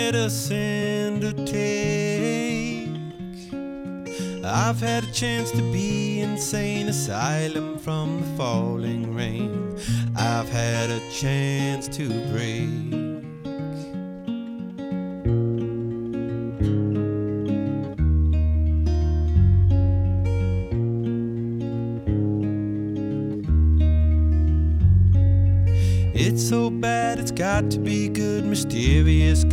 medicine to take. I've had a chance to be insane asylum from the falling rain. I've had a chance to break. It's so bad, it's got to be good, mysterious.